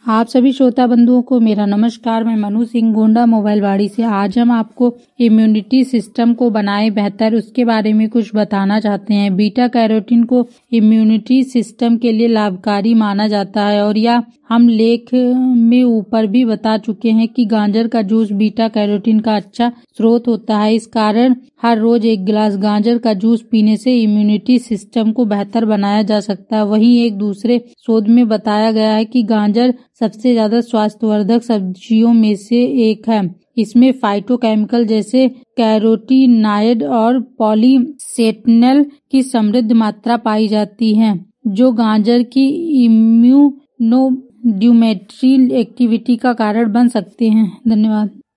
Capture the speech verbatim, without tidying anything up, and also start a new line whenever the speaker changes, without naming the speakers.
आप सभी श्रोता बंधुओं को मेरा नमस्कार। मैं मनु सिंह गोंडा मोबाइल वाड़ी से। आज हम आपको इम्यूनिटी सिस्टम को बनाए बेहतर उसके बारे में कुछ बताना चाहते हैं। बीटा कैरोटीन को इम्यूनिटी सिस्टम के लिए लाभकारी माना जाता है और यह हम लेख में ऊपर भी बता चुके हैं कि गाजर का जूस बीटा कैरोटीन का अच्छा स्रोत होता है। इस कारण हर रोज एक गिलास गाजर का जूस पीने से इम्यूनिटी सिस्टम को बेहतर बनाया जा सकता है। वहीं एक दूसरे शोध में बताया गया है कि गाजर सबसे ज्यादा स्वास्थ्यवर्धक सब्जियों में से एक है। इसमें फाइटोकेमिकल जैसे कैरोटीनॉयड और पॉलीफेनॉल की समृद्ध मात्रा पाई जाती है, जो गाजर की इम्यूनोड्यूमेट्री एक्टिविटी का कारण बन सकते हैं। धन्यवाद।